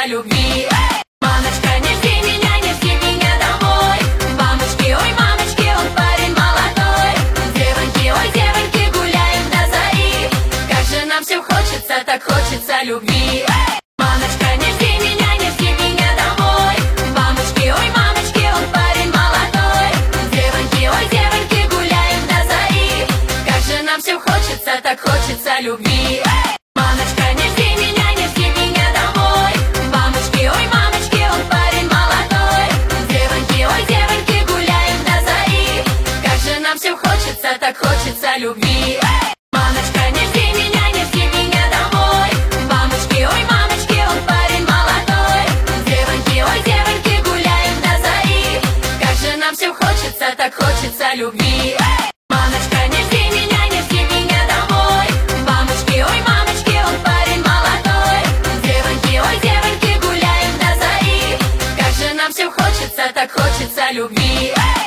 хочется любви. Мамочка, неси меня домой. Мамочки, ой, мамочки, он парень молодой. Девоньки, ой, девоньки, гуляем до зари. Как же нам всем хочется, так хочется любви. Мамочка, неси меня домой. Мамочки, ой, мамочки, он парень молодой. Девоньки, ой, девоньки, гуляем до зари. Как же нам всем хочется, так хочется любви. Мамочка, неси меня домой. Мамочки, ой, мамочки, он парень молодой. Девоньки, ой, девоньки, гуляем до зари. Как же нам всем хочется, так хочется любви. Мамочка, неси меня домой. Мамочки, ой, мамочки, он парень молодой. Девоньки, ой, девоньки, гуляем до зари. Как же нам всем хочется, так хочется любви. Мамочка, неси меня домой. Мамочки, ой, мамочки, он парень молодой. Девоньки, ой, девоньки, гуляем до зари. Как же нам всем хочется, так хочется любви.